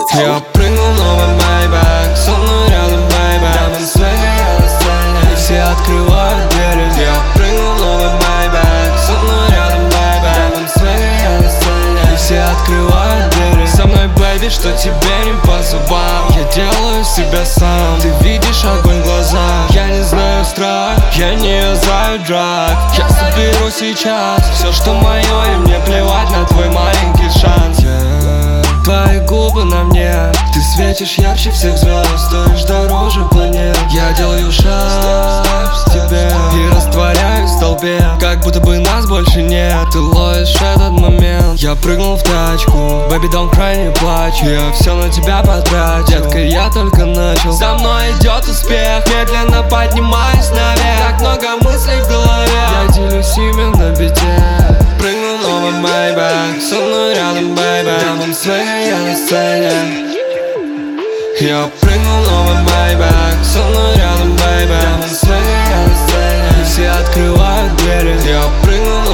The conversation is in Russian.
Я прыгнул, новый Maybach, со мной рядом, baby. Дамы света, я на сцене, и все открывают двери. Я прыгнул, новый Maybach, со мной рядом, baby. Дамы света, я на сцене, и все открывают двери. Со мной, baby, что тебе не по зубам. Я делаю себя сам, ты видишь огонь в глазах. Я не знаю страх, я не знаю драк. Я соберу сейчас все, что мое, и мне плевать на твой маленький шанс. Твои губы на мне, ты светишь ярче всех звезд, стоишь дороже планет. Я делаю шаг к тебе и растворяюсь в толпе, как будто бы нас больше нет. Ты ловишь этот момент. Я прыгнул в тачку, baby, don't cry, не плачь. Я все на тебя потратил, детка, я только начал. За мной идет успех, медленно поднимаюсь наверх. Так много мыслей в голове, я делюсь ими на бите. Прыгнул новый Maybach, со мной рядом, baby. Дамам света, я на сцене. Я прыгнул новый Maybach, со мной рядом, baby. Дамам света, я на сцене, и все открывают двери. Я прыгнул